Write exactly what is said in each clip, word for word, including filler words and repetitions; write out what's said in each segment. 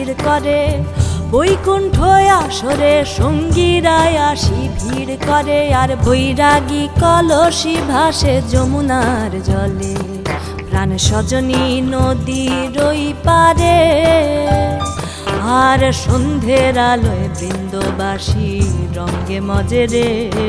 ভিড় করে, বৈকুণ্ঠ আসরে সঙ্গীরায় আসি ভিড় করে, আর বৈরাগী কলসি ভাসে যমুনার জলে। প্রাণ সজনী নদীর ওই পারে, আর সন্ধ্যের আলোয় বৃন্দবাসী রঙ্গে মজে রে।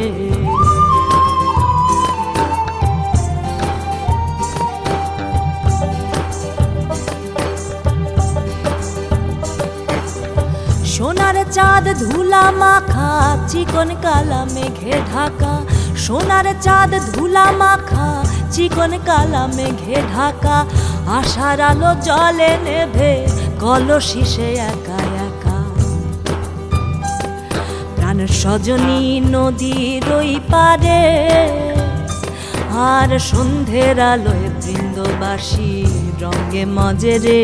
সোনার চাঁদ ধুলা মাখা, চিকন কালা মেঘে ঢাকা। সোনার চাঁদ ধুলা মাখা, চিকন কালা মেঘে ঢাকা। আশার আলো জলে নেভে, কলসি সে একা একা। প্রাণ সজনী নদীর ওই পারে, আর সন্ধ্যের আলোয় বৃন্দবাসী রঙ্গে মজে রে।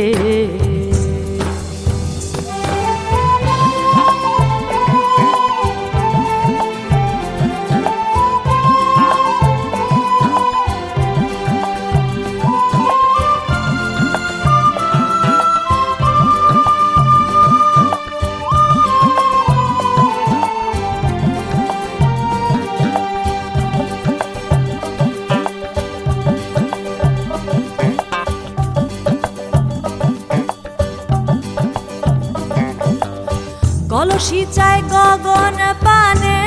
কলসি চায় গগন পানে,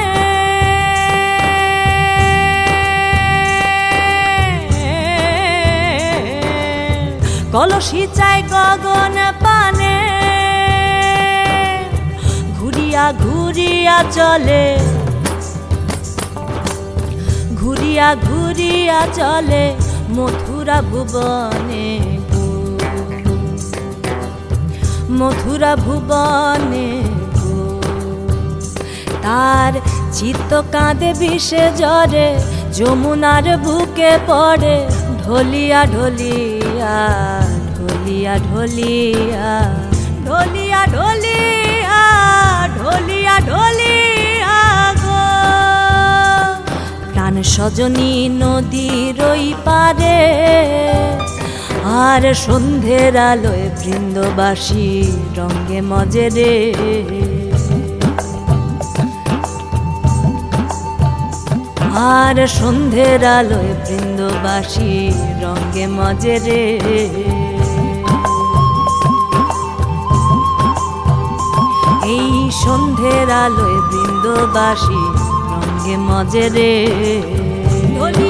কলসি চায় গগন পানে। ঘুরিয়া ঘুরিয়া চলে, ঘুরিয়া ঘুরিয়া চলে মথুরা ভুবনে, মথুরা ভুবনে। তার চিত্ত কাঁদে বিষে জ্বরে, যমুনার বুকে পড়ে। ঢলিয়া ঢলিয়া ঢলিয়া ঢলিয়া ঢলিয়া ঢলিয়া ঢলিয়া ঢলিয়া গো। প্রাণ সজনী নদীর ওই পারে, আর সন্ধ্যের আলোয় বৃন্দবাসী রঙ্গে মজে রে। আর সন্ধ্যের আলোয় বৃন্দবাসী রঙ্গে মজে রে। এই সন্ধ্যের আলোয় বৃন্দবাসী রঙ্গে মজে রে।